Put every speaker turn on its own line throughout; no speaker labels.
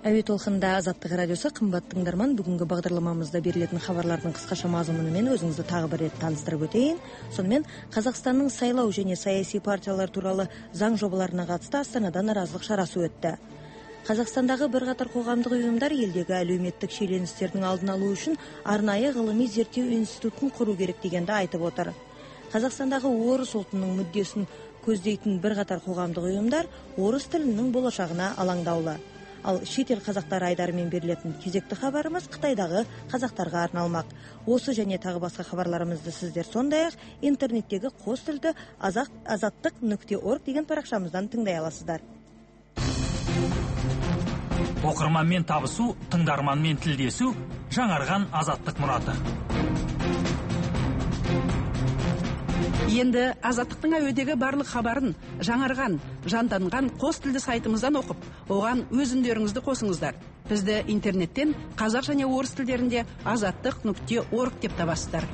Әуе толқында Азаттық радиосы. Қымбатты тыңдарман, бүгінгі бағдарламамызда берілетін хабарлардың қысқаша мазмұнымен өзіңізді тағы бір рет таныстырып өтейін. Сонымен Қазақстанның сайлау және саяси партиялар туралы заң жобаларына қатысты Астанада наразылық шарасы өтті. Қазақстандағы бірқатар қоғамдық ұйымдар елдегі әлеуметтік шиеленістердің алдын алу үшін арнайы ғылыми зерттеу институтын құру керек дегенді айтып отыр. Қазақстандағы орыс ұлтының мүддесін көздейтін бірқатар қоғамдық ұйымдар орыс тілінің болашағына алаңдаулы. Ал шетел қазақтары айдарымен берілетін кезекті хабарымыз Қытайдағы қазақтарға арналмақ. Осы және тағы басқа хабарларымызды сіздер сондай-ақ интернеттегі қос тілді azаттық.org деген парақшамыздан тыңдай аласыздар.
Оқырманмен табысу, тыңдарманмен тілдесу, жаңарған азаттық мұраты.
Енді азаттықтың әуедегі барлық хабарын жаңарған, жанданған қос тілді сайтымыздан оқып, оған өз үндеріңізді қосыңыздар. Бізді интернеттен қазақ және орыс тілдерінде azаттық.org деп табасыздар.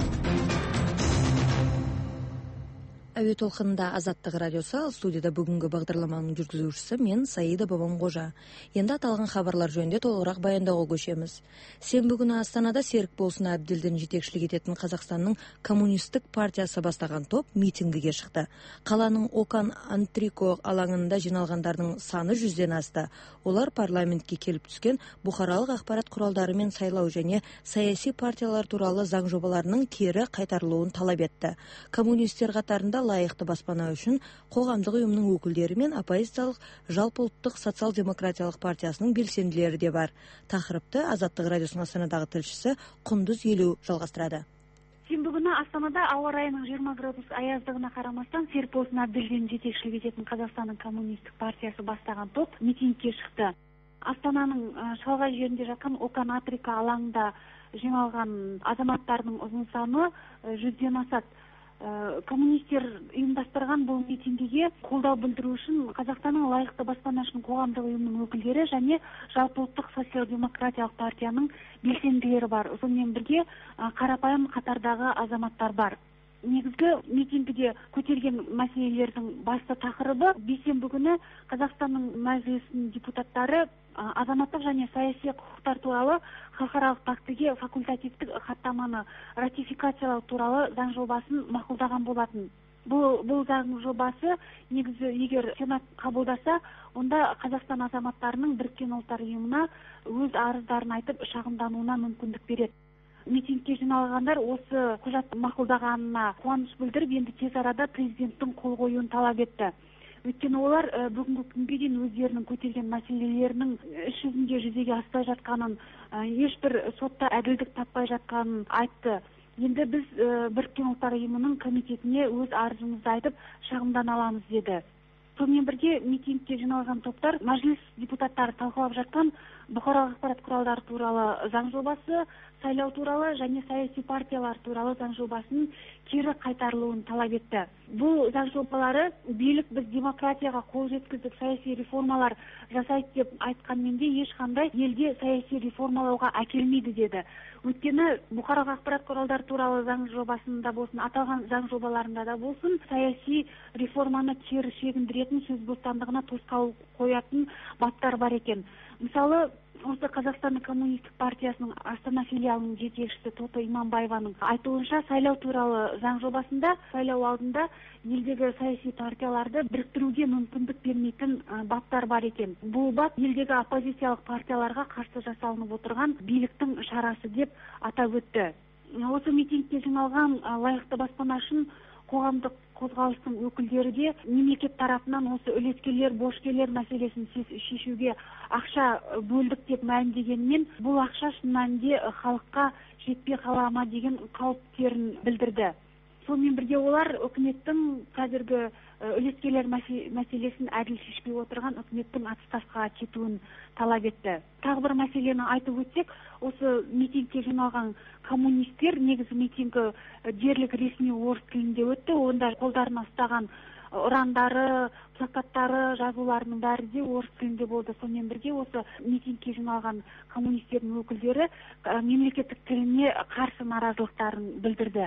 Әуе толқында Азаттық радиосы, ал студияда бүгінгі бағдарламаның жүргізушісі мен Саида Бабамқожа. Енді аталған хабарлар жөнінде толығырақ баяндауға көшеміз. Сенбі күні Астанада Серік Болсын Әбділдин жетекшілік ететін Қазақстанның коммунистік партиясы бастаған топ митингіге шықты. Қаланың Окан Антрико алаңында жиналғандардың саны 100-ден асты. Олар парламентке келіп түскен бұқаралық ақпарат құралдары мен сайлау және саяси партиялар туралы заң жобаларының кері қайтарылуын талап етті. Коммунистер қатарында лайықты баспана үшін қоғамдық ұйымның өкілдері мен оппозициялық жалпыұлттық социал-демократиялық партиясының белсенділері де бар. Тақырыпты Азаттық радиосының Астанадағы тілшісі Құндыз Елеу жалғастырады.
Сенбі күні Астанада ауа райының 20 градус аяздығына қарамастан Серік Болсын Әбділдин жетекшілік ететін Қазақстанның коммунистік партиясы бастаған топ митингке шықты. Астананың шалғай жерінде жатқан Окан Антрико алаңында жиналған азаматтардың ұзын саны 100-ден асады. Коммунистер ұйымдастырған бұл митингіге қолдау білдіру үшін Қазақстанның лайықты баспана үшін қоғамдық ұйымның өкілдері және жалпыұлттық социал-демократиялық партияның белсенділері бар. Сонымен бірге қарапайым қатардағы азаматтар бар. Негізгі митингіде көтерген мәселелердің басты тақырыбы бейсенбі күні Қазақстанның мәжілісінің депутаттары азаматтық және саяси құқықтар туралы халықаралық пактіге факультативтік хаттаманы ратификациялау туралы заң жобасын мақұлдаған болатын. Бұл заң жобасы негізі егер Сенат қабылдаса, онда Қазақстан азаматтарының Біріккен ұлттар ұйымына өз арыздарын айтып шағымдануына мүмкіндік береді. Митингке жиналғандар осы құжат мақұлдағанына қуаныш білдіріп, енді тез арада президенттің қол қоюын талап етті. Өйткені олар бүгінгі күнге дейін өздерінің көтерген мәселелерінің іс жүзінде жүзеге аспай жатқанын, ешбір сотта әділдік таппай жатқанын айтты. Енді біз Біріккен ұлттар ұйымының комитетіне өз арызымызды айтып шағымдана аламыз деді. Сонымен бірге митингке жиналған топтар мәжіліс депутаттары талқылап жатқан бұқаралық ақпарат құралдары туралы заң жобасы, сайлау туралы және саяси партиялар туралы заң жобасының кері қайтарылуын талап етті. Бұл заң жобалары билік біз демократияға қол жеткіздік, саяси реформалар жасайды деп айтқанмен де ешқандай елде саяси реформалауға әкелмейді деді. Өйткені бұқаралық ақпарат құралдары туралы заң жобасында болсын, аталған заң жобаларында да болсын, саяси реформаны кері шегіндіретін, сөз бостандығына тосқауыл қоятын баптар бар екен. Мысалы, осы Қазақстанның коммунистік партиясының Астана филиалының жетекшісі Тоты Иманбаеваның айтуынша, сайлау туралы заң жобасында сайлау алдында елдегі саяси партияларды біріктіруге мүмкіндік бермейтін баптар бар екен. Бұл бап елдегі оппозициялық партияларға қарсы жасалынып отырған биліктің шарасы деп атап өтті. Осы митингке жиналған лайықты баспана үшін қоғамдық қозғалыстың өкілдері де мемлекет тарапынан осы үлескерлер, борышкерлер мәселесін шешуге ақша бөлдік деп мәлімдегенмен, бұл ақша шын мәнінде халыққа жетпей қала ма деген қауіптерін білдірді. Сонымен бірге олар үкіметтің қазіргі үлескерлер мәселесін әділ шешпей отырған үкіметтің отставкаға кетуін талап етті. Тағы бір мәселені айтып өтсек, осы митингке жиналған коммунистер негізі митингі дерлік ресми орыс тілінде өтті. Онда қолдарына ұстаған ұрандары, плакаттары, жазуларының бәрі де орыс тілінде болды. Сонымен бірге осы митингке жиналған коммунистердің өкілдері мемлекеттік тіліне қарсы наразылықтарын білдірді.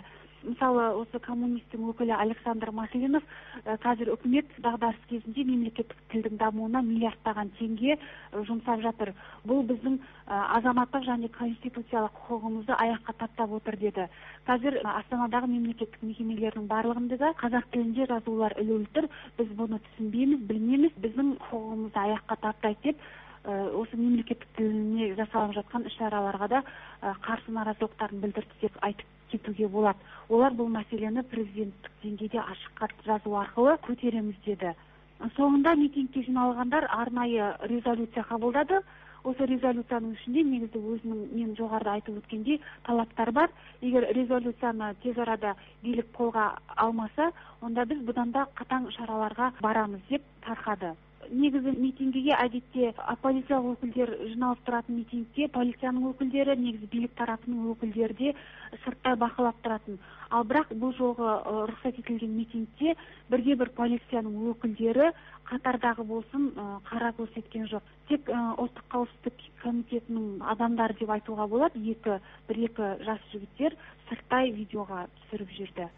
Мысалы, осы коммунистің өкілі Александр Маслинов қазір үкімет дағдарыс кезінде мемлекеттік тілдің дамуына миллиардтаған теңге жұмсап жатыр. Бұл біздің азаматтық және конституциялық құқығымызды аяққа таптап отыр деді. Қазір Астанадағы мемлекеттік мекемелердің барлығында да қазақ тілінде жазулар ілулі тұр. Біз бұны түсінбейміз, білмейміз, біздің құқығымызды аяққа таптайды деп осы мемлекеттік тіліне жасалып жатқан іс-шараларға да қарсы наразылықтарын білдірді деп айтып кетуге болады. Олар бұл мәселені президенттік деңгейде ашық хат жазу арқылы көтереміз деді. Соңында митингке жиналғандар арнайы резолюция қабылдады. Осы резолюцияның ішінде негізі мен жоғарыда айтып өткендей талаптар бар. Егер резолюцияны тез арада билік қолға алмаса, онда біз бұдан да қатаң шараларға барамыз деп тарқады. Негізі митингіге әдетте оппозициялық өкілдер жиналып тұратын митингте полицияның өкілдері, негізі билік тарапының өкілдері де сырттай бақылап тұратын. Ал бірақ бұл жолғы рұқсат етілген митингте бірде-бір полицияның өкілдері қатардағы болсын қара көрсеткен жоқ. Тек ұлттық қауіпсіздік комитетінің адамдары деп айтуға болады, бір-екі жас жігіттер сырттай видеоға түсіріп жүрді.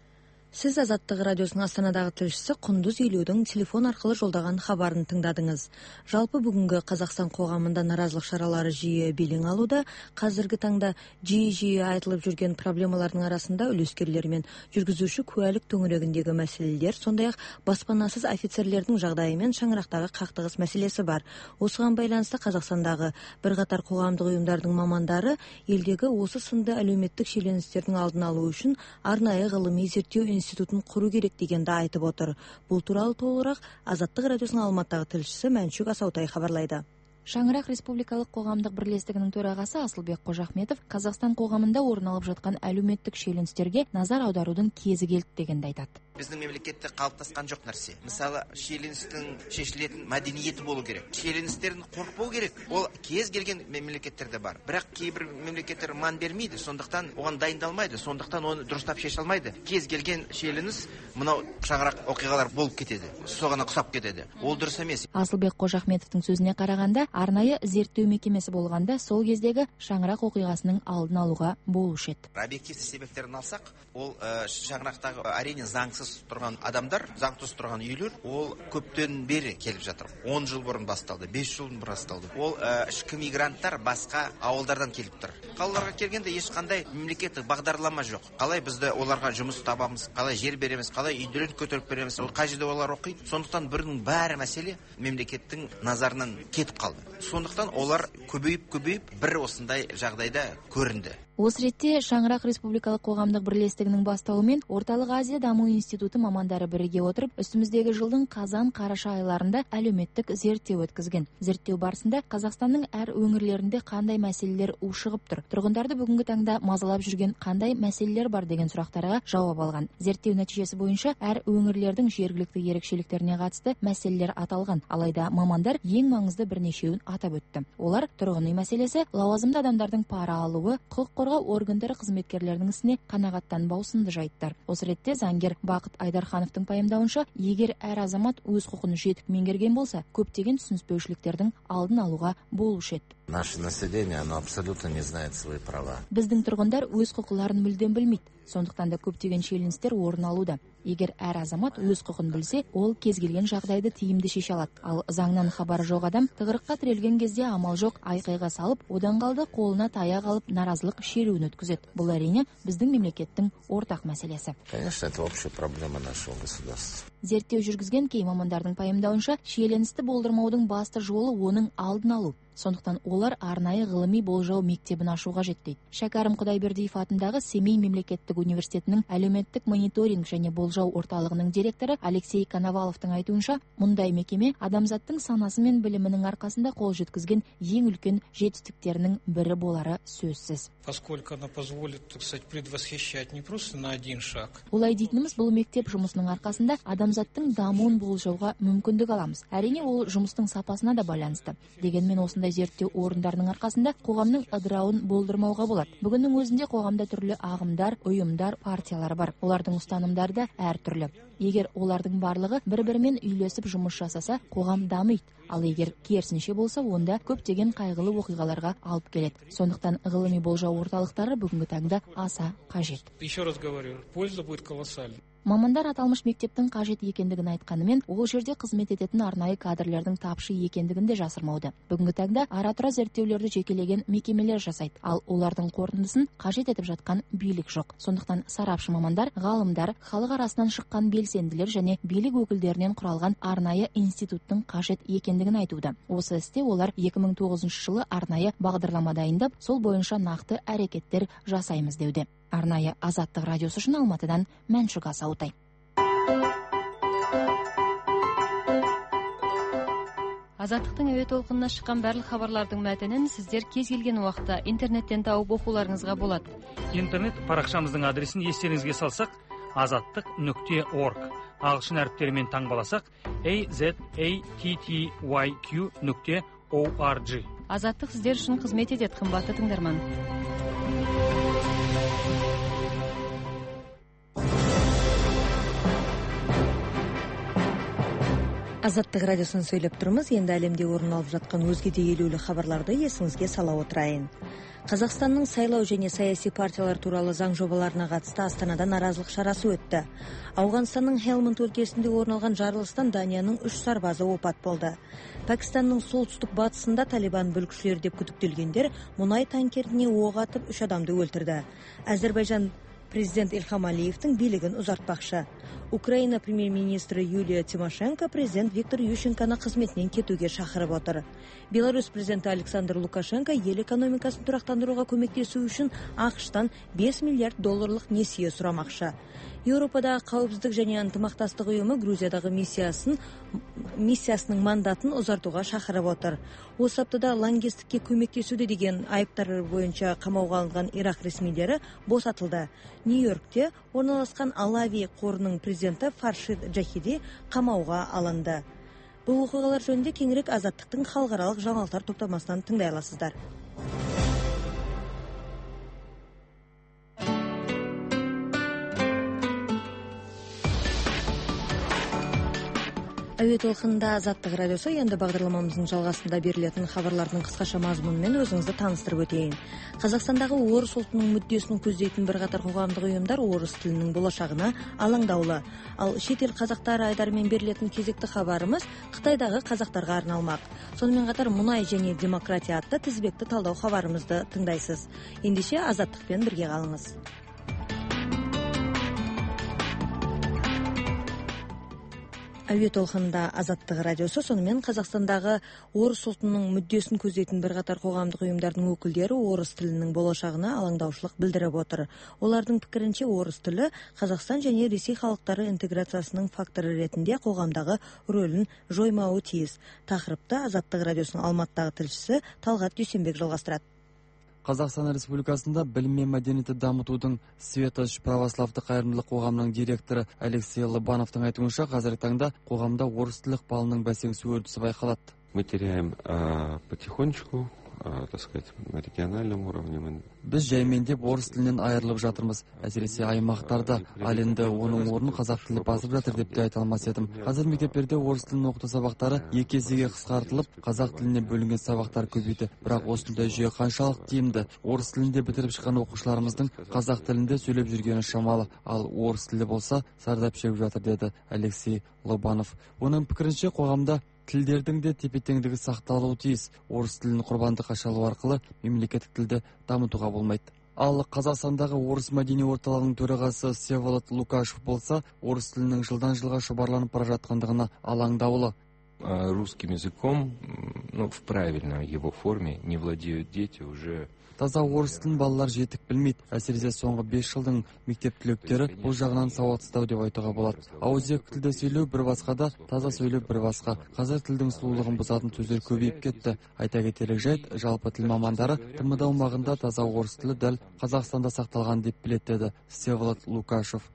Сіз Азаттық радиосының Астанадағы тілшісі Құндыз Елеудің телефон арқылы жолдаған хабарын тыңдадыңыз. Жалпы бүгінгі Қазақстан қоғамында наразылық шаралары жиі белең алуда. Қазіргі таңда жиі айтылып жүрген проблемалардың арасында үлескерлер мен жүргізуші куәлік төңірегіндегі мәселелер, сондай-ақ баспанасыз офицерлердің жағдайы мен шаңырақтағы қақтығыс мәселесі бар. Осыған байланысты Қазақстандағы бірқатар қоғамдық ұйымдардың мамандары елдегі осы сынды әлеуметтік шиеленістердің алдын алу үшін арнайы ғылыми зерттеу институтын құру керек дегенді айтып отыр. Бұл туралы толығырақ Азаттық радиосының Алматыдағы тілшісі Мәншүк Асаутай хабарлайды.
Шаңырақ республикалық қоғамдық бірлестігінің төрағасы Асылбек Қожахметов Қазақстан қоғамында орын алып жатқан әлеуметтік шиеленістерге назар аударудың кезі келді дегенді айтады.
Біздің мемлекетте қалыптасқан жоқ нәрсе. Мысалы, шиеленістің шешілетін мәдениеті болу керек. Шиеленістерін қорықпау керек. Ол кез келген мемлекеттерде бар. Бірақ кейбір мемлекеттер ман бермейді, сондықтан оған дайындалмайды, сондықтан оны дұрыстап шеше алмайды. Кез келген шиеленіс мынау шаңырақ оқиғалар болып кетеді. Соған ұқсап кетеді. Ол дұрыс емес.
Асылбек Қожахметовтың сөзіне қарағанда, арнайы зерттеу мекемесі болғанда сол кездегі шаңырақ оқиғасының алдын алуға болушы еді.
Объективті себептерін алсақ, ол шаңырақтағы әрине заңсыз тұрған адамдар, заңсыз тұрған үйлер, ол көптен бері келіп жатыр. 10 жыл бұрын басталды, 5 жыл бұрын басталды. Ол ішкі мигранттар басқа ауылдардан келіп тұр. Қалаларға келгенде ешқандай мемлекеттік бағдарлама жоқ. Қалай бізді оларға жұмыс табамыз, қалай жер береміз, қалай үйлерін көтеріп береміз, қай жерде олар оқиды. Сондықтан бірінің бәрі мәселе мемлекеттің назарынан кетіп қалды. Сондықтан олар көбейіп бір осындай жағдайда көрінді.
Осы ретте Шаңырақ республикалық қоғамдық бірлестігінің бастауымен Орталық Азия даму институты мамандары біріге отырып, үстіміздегі жылдың қазан-қараша айларында әлеуметтік зерттеу өткізген. Зерттеу барысында Қазақстанның әр өңірлерінде қандай мәселелер ушығып тұр, тұрғындарды бүгінгі таңда мазалап жүрген қандай мәселелер бар деген сұрақтарға жауап алған. Зерттеу нәтижесі бойынша әр өңірлердің жергілікті ерекшеліктеріне қатысты мәселелер аталған. Алайда мамандар ең маңызды бірнешеуін атап өтті. Олар тұрғын үй мәселесі, лауазымды адамдардың пара алуы, құқық қорғау органдары қызметкерлерінің ісіне қанағаттанбау сынды жайттар. Осы ретте заңгер Бақыт Айдархановтың пайымдауынша, егер әр азамат өз құқын жетік меңгерген болса, көптеген түсініспеушіліктердің алдын алуға болушы еді.
Наше население, оно абсолютно не знает свои права.
Біздің тұрғындар өз құқыларын мүлдем білмейді. Сондықтан да көптеген шиеленістер орын алуда. Егер әр азамат өз құқын білсе, ол кез келген жағдайды тиімді шеше алады. Ал заңнан хабары жоқ адам тығырыққа тірелген кезде амал жоқ айқайға салып, одан қалды қолына таяқ алып наразылық шеруін өткізеді. Бұл әрине біздің мемлекеттің ортақ мәселесі.
Конечно, это общая проблема нашего государства.
Зерттеу жүргізген кей мамандардың пайымдауынша, шиеленісті болдырмаудың басты жолы оның алдын алу. Сондықтан олар арнайы ғылыми болжау мектебін ашуға жетті. Шәкәрім Құдайбердиев атындағы Семей мемлекеттік университетінің әлеуметтік мониторинг және болжау орталығының директоры Алексей Коноваловтың айтуынша, мұндай мекеме адамзаттың санасы мен білімінің арқасында қол жеткізген ең үлкен жетістіктерінің бірі болары сөзсіз.
Поскольку она позволит, так сказать, предвосхищать не просто на один шаг.
Олай дейтініміз, бұл мектеп жұмысының арқасында адамзаттың дамуын болжауға мүмкіндік аламыз. Әрине, ол жұмыстың сапасына да байланысты. Дегенмен осындай зерттеу орындарының арқасында қоғамның ыдырауын болдырмауға болады. Бүгіннің өзінде қоғамда түрлі ағымдар, ұйым ұйымдар, партиялар бар. Олардың ұстанымдары да әртүрлі. Егер олардың барлығы бір-бірімен үйлесіп жұмыс жасаса, қоғам дамиды. Ал егер керісінше болса, онда көптеген қайғылы оқиғаларға алып келеді. Сондықтан ғылыми болжау орталықтары бүгінгі таңда аса қажет.
Еще раз говорю, польза будет колоссальной.
Мамандар аталмыш мектептің қажет екендігін айтқанымен, ол жерде қызмет ететін арнайы кадрлердің тапшы екендігін де жасырмауда. Бүгінгі таңда ара-тұра зерттеулерді жекелеген мекемелер жасайды, ал олардың қорытындысын қажет етіп жатқан билік жоқ. Сондықтан сарапшы мамандар, ғалымдар, халық арасынан шыққан белсенділер және билік өкілдерінен құралған арнайы институттың қажет екендігін айтуда. Осы істе олар 2009 жылы арнайы бағдарлама дайындап, сол бойынша нақты әрекеттер жасаймыз деуде. Арнайы Азаттық радиосы үшін Алматыдан Мәншүк Асаутай.
Азаттықтың әуе толқынына шыққан барлық хабарлардың мәтінін сіздер кез келген уақытта интернеттен тауып оқуларыңызға болады.
Интернет парақшамыздың адресін естеріңізге салсақ, azattiq.org. Ағылшын әріптерімен таңбаласақ, azattiq.org.
Азаттық сіздер үшін қызмет етеді, қымбатты тыңдарман.
Азаттық радиосын сөйлеп тұрмыз. Енді әлемде орын алып жатқан өзге де елеулі хабарларды есіңізге сала отырайын. Қазақстанның сайлау және саяси партиялар туралы заң жобаларына қатысты Астанада наразылық шарасы өтті. Ауғанстанның Хелманд өлкесінде орын алған жарылыстан Данияның 3 сарбазы опат болды. Пәкістанның солтүстік батысында Талибан бүлікшілері деп күдіктелгендер мұнай танкеріне оқ атып 3 адамды өлтірді. Әзербайжан президент Ильхам Алиевтің билігін ұзартпақшы. Украина премьер-министрі Юлия Тимошенко президент Виктор Ющенконы қызметінен кетуге шақырып отыр. Беларусь президенті Александр Лукашенко ел экономикасын тұрақтандыруға көмектесу үшін ақш-тан $5 миллиард несие сұрамақшы. Еуропадағы қауіпсіздік және ынтымақтастық ұйымы Грузиядағы миссиясының мандатын ұзартуға шақырып отыр. Осы аптада лаңкестікке көмектесуде деген айыптар бойынша қамауға алынған Ирак ресмилері босатылды. Нью-Йоркте орналасқан Алави қорының президенті Фаршид Джахиди қамауға алынды. Бұл оқиғалар жөнінде кеңірек Азаттықтың халықаралық жаңалықтар топтамасынан тыңдай аласыздар. Әуе толқынында Азаттық радиосы. Енді бағдарламамыздың жалғасында берілетін хабарлардың қысқаша мазмұнымен өзіңізді таныстырып өтейін. Қазақстандағы орыс ұлтының мүддесін көздейтін бірқатар қоғамдық ұйымдар орыс тілінің болашағына алаңдаулы. Ал шетел қазақтары айдарымен берілетін кезекті хабарымыз Қытайдағы қазақтарға арналмақ. Сонымен қатар мұнай және демократия атты тізбекті талдау хабарымызды тыңдайсыз. Ендеше Азаттықпен бірге қалыңыз. Әуе толқынында Азаттық радиосы. Сонымен Қазақстандағы орыс ұлтының мүддесін көздейтін бірқатар қоғамдық ұйымдардың өкілдері орыс тілінің болашағына алаңдаушылық білдіріп отыр. Олардың пікірінше орыс тілі Қазақстан және Ресей халықтары интеграциясының факторы ретінде қоғамдағы рөлін жоймауы тиіс. Тақырыпты Азаттық радиосының Алматыдағы тілшісі Талғат Дүйсенбек жалғастырады.
Қазақстан Республикасында білім мен мәдениетті дамытудың Светоч православды қайырымдылық қоғамының директоры Алексей Лобановтың айтуынша, қазіргі таңда қоғамда орыс тілі ықпалының бәсеңсу үрдісі байқалады.
Мы теряем потихонечку, так сказать, на региональном уровне.
Біз жаймендеп орыс тілінен айырылып жатырмыз. Әсіресе аймақтарда, ал енді оның орнын қазақ тілі басып жатыр деп те айта алмас едім. Қазір мектептерде орыс тілін оқыту сабақтары 2 есеге қысқартылып, қазақ тіліне бөлінген сабақтар көбейді. Бірақ осындай жүйе қаншалық тиімді? Орыс тілінде бітіріп шыққан оқушыларымыздың қазақ тілінде сөйлеп жүргені шамалы, ал орыс тілі болса зардап шегіп жатыр, деді Алексей Лобанов. Оның пікірінше, қоғамда тілдердің де тепе-теңдігі сақталуы тиіс. Орыс тілін құрбандыққа шалу арқылы мемлекеттік тілді дамытуға болмайды. Ал Қазақстандағы орыс мәдени орталығының төрағасы Всеволод Лукашев болса, орыс тілінің жылдан жылға шұбарланып бара жатқандығына алаңдаулы.
Русским языком, в правильной его форме, не владеют дети уже.
Таза орыс тілін балалар жетік білмейді. Әсіресе соңғы 5 жылдың мектеп түлектері бұл жағынан сауатсыздау деп айтуға болады. Ауызекі тілде сөйлеу бір басқа, таза сөйлеу бір басқа. Қазір тілдің сұлулығын бұзатын сөздер көбейіп кетті. Айта кетерлік жайт, жалпы тіл мамандары ТМД аумағында таза орыс тілі дәл Қазақстанда сақталған деп біледі, деді Всеволод Лукашев.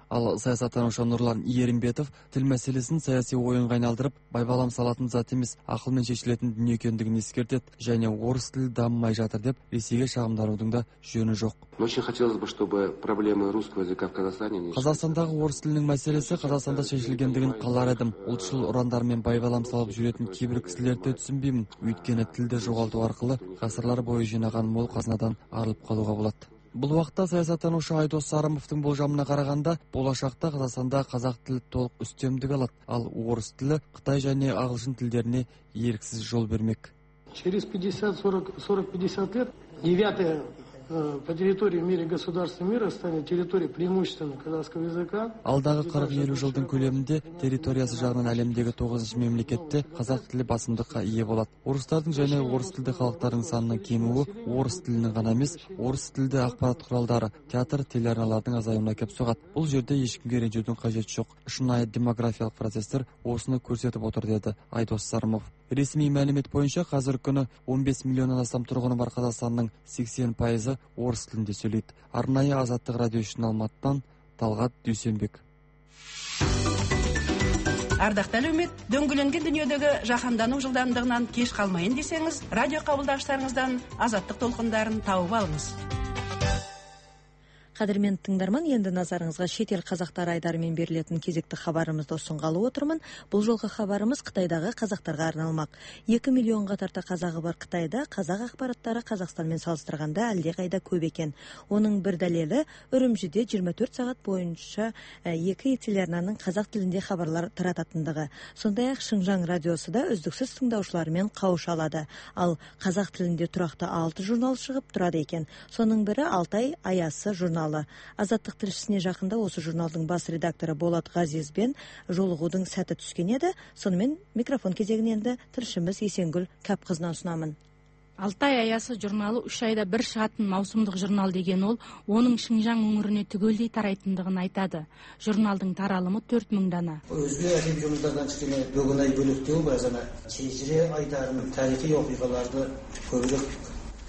Ал саясаттанушы Нурлан Еримбетов тил мәселесін саяси ойынға айналдырып, байбалам салатын зат емес, ақылмен шешілетін дүние екендігін ескертеді, және орыс тілі дамымай жатыр деп Ресейге шағымданудың да жөні жоқ.
Очень хотелось бы, чтобы проблемы русского языка в Казахстане...
Қазақстандағы орыс тілінің мәселесі Қазақстанда шешілгендігін қалар едім. Ұлтшыл ұрандармен байбалам салып жүретін кейбір кісілерді түсінбеймін. Өйткені тілді жоғалту арқылы ғасырлар бойы жинаған мол қазынадан арылып қалуға болады. Бұл уақытта саясаттанушы Айдос Сарымовтың болжамына қарағанда, болашақта Қазақстанда қазақ тілі толық үстемдік алады, ал орыс тілі Қытай және ағылшын тілдеріне еріксіз жол бермек.
Через 50-40-50 лет 9-е по территории в мире государства мира станет территория преимущественно казахского языка.
Алдағы 40-50 жылдың көлемінде территориясы жағынан әлемдегі 9-шы мемлекетте қазақ тілі басымдыққа ие болады. Орыстардың және орыс тілді халықтардың санының кемуі орыс тілінің ғана емес, орыс тілді ақпарат құралдары, театр, телеарналардың азаюына әкеп соғады. Бұл жерде ешкімге ренжудің қажеті жоқ. Шынайы демографиялық процестер осыны көрсетіп отыр, деді Айдос Сарымов. Ресми мәлімет бойынша қазір күні 15 миллионнан астам тұрғыны бар Қазақстанның 80% орыс тілінде сөйлейді. Арнайы Азаттық радио үшін Алматыдан Талғат Дүйсенбек.
Ардақты әлеумет, дөңгеленген дүниедегі жаһандану жылдамдығынан кеш қалмайын десеңіз, радио қабылдағыштарыңыздан Азаттық толқындарын тауып алыңыз.
Қадірмен тыңдарман, енді назарыңызға шетел қазақтары айдарымен берілетін кезекті хабарымызды ұсынғалы отырмын. Бұл жолғы хабарымыз Қытайдағы қазақтарға арналмақ. 2 миллионға тарта қазағы бар Қытайда қазақ ақпараттары Қазақстанмен салыстырғанда әлдеқайда көп екен. Оның бір дәлелі Үрімжіде 24 сағат бойынша 2 телеарнаның қазақ тілінде хабарлар тарататындығы. Сондай-ақ Шыңжаң радиосы да үздіксіз тыңдаушылармен қауыша алады. Ал қазақ тілінде тұрақты 6 журнал шығып тұрады екен. Соның бірі Алтай Аясы журналы. Азаттық тілшісіне жақында осы журналдың бас редакторы Болат Ғазизбен жолығудың сәті түскен еді. Сонымен микрофон кезегін енді тілшіміз Есенгүл Кәпқызынан ұсынамын.
Алтай Аясы журналы 3 айда бір шығатын маусымдық журнал деген ол, оның Шыңжаң өңіріне түгелдей тарайтындығын айтады. Журналдың таралымы 4000 дана.
Өзге әдеби журналдардан кішкене бөгін ай бөлектеу бар, жаңа шежіре айдарының тарихи оқиғаларды көбірек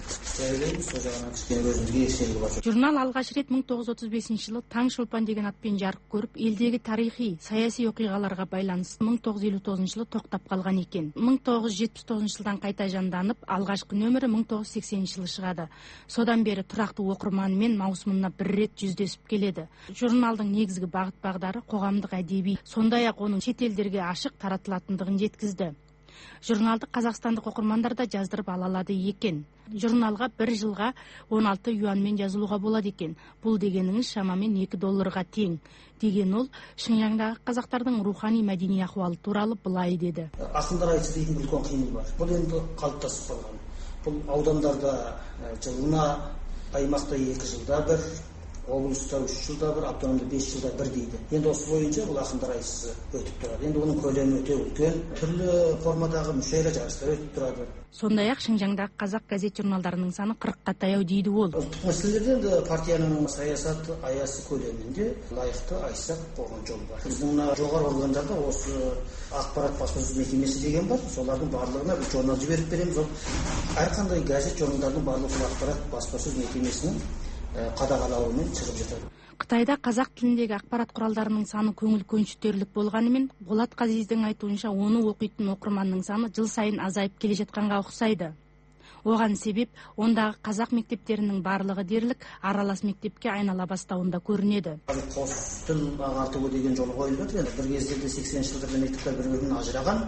Журнал алғаш рет 1935 жылы Таң Шолпан деген атпен жарық көріп, елдегі тарихи, саяси оқиғаларға байланысты 1959 жылы тоқтап қалған екен. 1979 жылдан қайта жанданып, алғашқы нөмірі 1980 жылы шығады. Содан бері тұрақты оқырманымен маусымына бір рет жүздесіп келеді. Журналдың негізгі бағыт-бағдары қоғамдық әдеби, сондай-ақ оның шетелдерге ашық таратылатындығын жеткізді. Журналды қазақстандық оқырмандар да жаздырып ала алады екен. Журналға бір жылға 16 юанмен жазылуға болады екен. Бұл дегеніңіз шамамен $2 тең. Деген ол Шыңжаңдағы қазақтардың рухани мәдени ахуалы туралы былай деді.
Ақындар айтысы дейтін үлкен қимыл бар. Бұл енді қалыптасып қалған. Бұл аудандарда жылына, аймақта 2 жылда бір, облыста 3 жылда бір, автономды 5 жылда бір дейді. Енді осы бойынша бұл ақындар айтысы өтіп тұрады. Енді оның көлемі өте үлкен, түрлі формадағы мүшәйра жарыстар өтіп тұрады.
Сондай-ақ Шыңжаңдағы қазақ газет журналдарының саны 40-қа таяу дейді ол.
Ұлттық мәселелерде енді партияның саясат аясы көлемінде лайықты айтсақ болған жол бар. Біздің жоғары органдарда осы ақпарат баспасөз мекемесі деген бар. Солардың барлығына бір журнал жіберіп береміз. Әрқандай газет журналдардың барлығы ақпарат баспасөз мекемесінің қадағалауымен шығып жатады.
Қытайда қазақ тіліндегі ақпарат құралдарының саны көңіл көншітерлік болғанымен, Болат Ғазиздің айтуынша оны оқитын оқырманның саны жыл сайын азайып келе жатқанға ұқсайды. Оған себеп ондағы қазақ мектептерінің барлығы дерлік аралас мектепке айнала бастауында көрінеді.
Қос тіл ағартуы деген жол қойылып жатыр. Бір кездерде 80 жылдарда мектептер бір-бірінен ажыраған.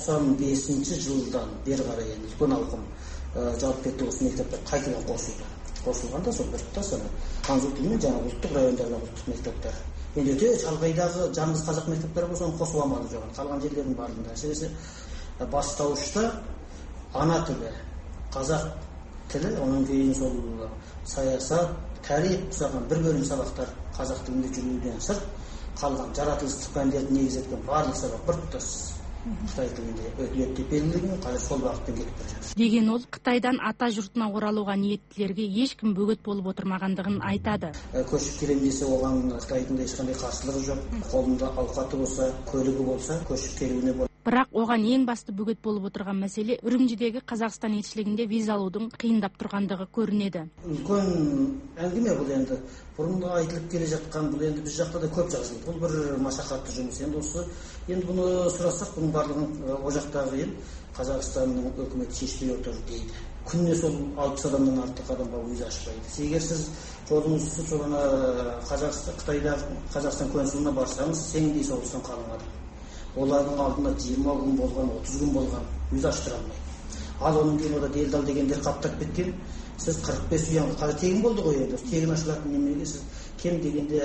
95 жылдан бері қарай енді үлкен ауқым жауап кетті, осы мектептер қайтадан қосылғанда сол бір тұтас ханзу тілімен жаңа ұлттық райондарда ұлттық мектептер. Енді өте шалғайдағы жалғыз қазақ мектептері болса оны қосу амалы жоқ. Қалған жерлердің барлығында әсіресе бастауышта ана тілі, қазақ тілі, оның кейін сол саясат, тарих ұсаған бір бөлім сабақтар қазақ тілінде жүруден сырт, қалған жаратылыстық пәндерді негіз еткен барлық сабақ бір тұтас Қытай тілінде өте белгіленген, қазір сол бағытпен кетіп бара жатыр.
Деген ол Қытайдан ата жұртына оралуға ниеттілерге ешкім бөгет болып отырмағандығын айтады.
Көшіп келем десе оған Қытайдың ешқандай қарсылығы жоқ. Қолында ауқаты болса, көлігі болса, көшіп келуіне болады.
Бірақ оған ең басты бөгет болып отырған мәселе Үрімжідегі Қазақстан елшілігінде виза алудың қиындап тұрғандығы көрінеді.
Үлкен әңгіме бұл енді. Бұрын айтылып келе жатқан бұл енді біз жақта да көп жазылды. Бұл бір машақатты жұмыс. Енді бұны сұрасақ, бұның барлығын о жақтағы ел Қазақстанның үкіметі шешпей отыр дейді. Күніне сол 60 адамнан артық адамға виза ашпайды. Егер сіз жолыңыз түсіп сол Қазақстан консулына барсаңыз, сеңдей соғыстан қалың адам. Олардың алдында 20 күн болған, 30 күн болған, виза аштыра алмайды. Ал оның кейін ода делдал дегендер қаптап кеткен. Сіз 45 ұяңғы қазір тегін болды ғой енді. Тегін ашылатын немеге сіз кем дегенде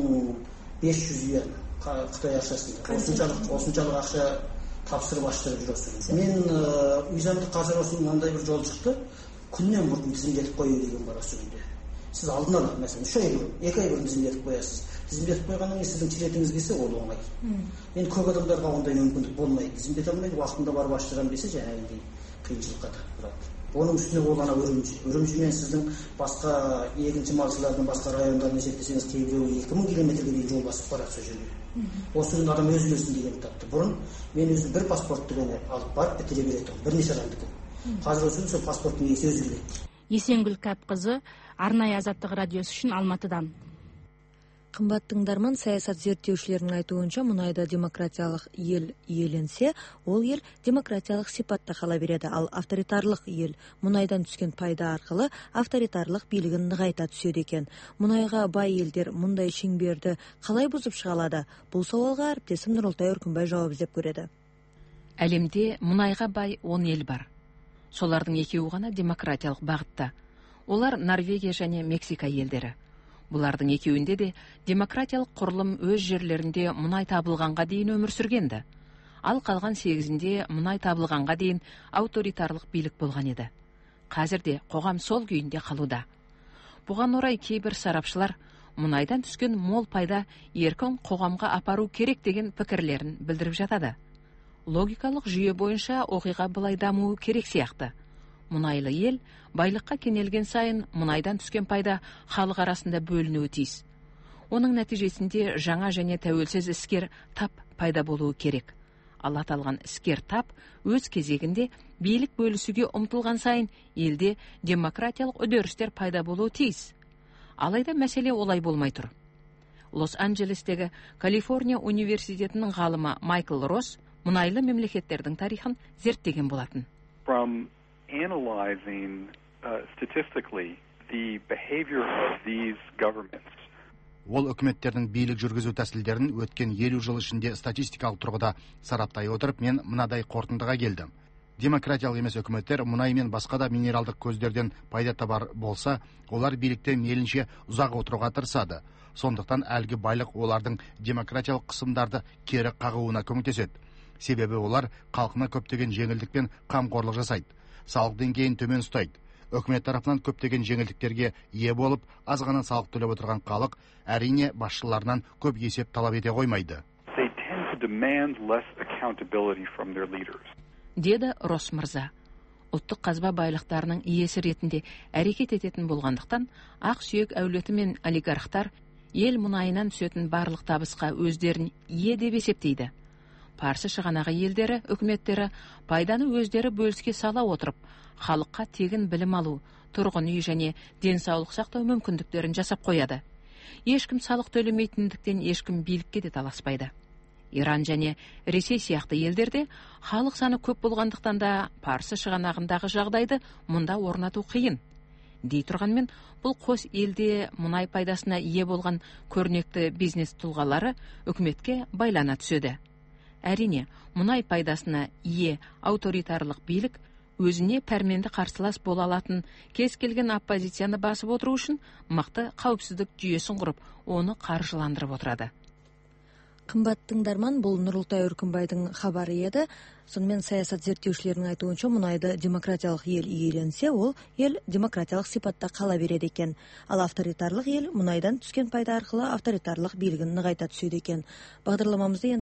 1500 ұяң Қытай ақшасында. Осыншалық ақша тапсырып аштырып жүресіз. Мен визамды қазір осы мынандай бір жол шықты. Күннен бұрын тізімдетіп қою деген бар осы күнде. Сіз алдын ала, мәселен, 3 ай бұрын, 2 ай бұрын тізімдетіп қоясыз. Тізімдетіп қойғаннан кейін сіздің тиретіңіз келсе, ол оңай. Енді көп адамдарға ондай мүмкіндік болмайды. Тізімдете алмайды, уақытында барып аштырам десе, жаңағындай қиыншылыққа тұрады. Оның үстіне ол ана Үрімжімен сіздің басқа екінші малшылардың басқа райондарына жетпесеңіз, кейбіреуі 2000 километрге дейін жол басып барады сол жерге. Осы күн адам өз үлесін деген тапты. Бұрын мен өзім бір паспортты ғана алып барып бітіре беретім, бірнеше адамдікі. Қазір осы сол паспорттың иесі өзі келеді.
Есенгүл Кәпқызы, арнайы Азаттық радиосы үшін Алматыдан.
Қымбатты тыңдарман, саясат зерттеушілерінің айтуынша, мұнайда демократиялық ел иеленсе, ол ел демократиялық сипатта қала береді, ал авторитарлық ел мұнайдан түскен пайда арқылы авторитарлық билігін нығайта түседі екен. Мұнайға бай елдер мұндай шеңберді қалай бұзып шыға алады? Бұл сауалға әріптесім Нұролтай Өркінбай жауап іздеп көреді.
Әлемде мұнайға бай 10 ел бар. Солардың екеуі ғана демократиялық бағытта. Олар Норвегия және Мексика елдері. Бұлардың екеуінде де демократиялық құрылым өз жерлерінде мұнай табылғанға дейін өмір сүргенді. Ал қалған 8-інде мұнай табылғанға дейін авторитарлық билік болған еді. Қазір де қоғам сол күйінде қалуда. Бұған орай кейбір сарапшылар мұнайдан түскен мол пайда еркін қоғамға апару керек деген пікірлерін білдіріп жатады. Логикалық жүйе бойынша оқиға былай дамуы керек сияқты. Мұнайлы ел байлыққа кенелген сайын мұнайдан түскен пайда халық арасында бөлінуі тиіс. Оның нәтижесінде жаңа және тәуелсіз іскер тап пайда болуы керек. Ал аталған іскер тап өз кезегінде билік бөлісуге ұмтылған сайын елде демократиялық үдерістер пайда болуы тиіс. Алайда мәселе олай болмай тұр. Лос-Анджелестегі Калифорния университетінің ғалымы Майкл Росс мұнайлы мемлекеттердің тарихын зерттеген болатын.
Analyzing statistically the behavior of these governments.
Ол үкіметтердің билік жүргізу тәсілдерін өткен 50 жыл ішінде статистикалық тұрғыда сараптай отырып, мен мынадай қорытындыға келдім. Демократиялық емес үкіметтер мұнай мен басқа да минералдық көздерден пайда табар болса, олар билікте мейлінше ұзақ отыруға тырысады. Сондықтан әлгі байлық олардың демократиялық қысымдарды кері қағуына көмектеседі. Себебі олар халқына көптеген жеңілдік пен қамқорлық жасайды. Салық деңгейін төмен ұстайды. Үкімет тарапынан көптеген жеңілдіктерге ие болып, аз ғана салық төлеп отырған халық әрине басшыларынан көп есеп талап ете қоймайды.
Деді Росс мырза. Ұлттық қазба байлықтарының иесі ретінде әрекет ететін болғандықтан, ақ сүйек әулеті мен олигархтар ел мұнайынан түсетін барлық табысқа өздерін ие деп есептейді. Парсы шығанағы елдері, үкіметтері пайданы өздері бөліске сала отырып, халыққа тегін білім алу, тұрғын үй және денсаулық сақтау мүмкіндіктерін жасап қояды. Ешкім салық төлемейтіндіктен ешкім билікке де таласпайды. Иран және Ресей сияқты елдерде халық саны көп болғандықтан да Парсы шығанағындағы жағдайды мұнда орнату қиын. Дей тұрғанмен, бұл қос елде мұнай пайдасына ие болған көрнекті бизнес тұлғалары үкіметке байлана түседі. Әрине, мұнай пайдасына ие авторитарлық билік өзіне пәрменді қарсылас бола алатын кез келген оппозицияны басып отыру үшін мықты қауіпсіздік жүйесін құрып, оны қаржыландырып отырады.
Қымбатты тыңдарман, бұл Нұролтай Өркінбайдың хабары еді. Сонымен саясат зерттеушілерінің айтуынша, мұнайды демократиялық ел иеленсе, ол ел демократиялық сипатта қала береді екен. Ал авторитарлық ел мұнайдан түскен пайда арқылы авторитарлық билігін нығайта түседі екен. Бағдарламамызды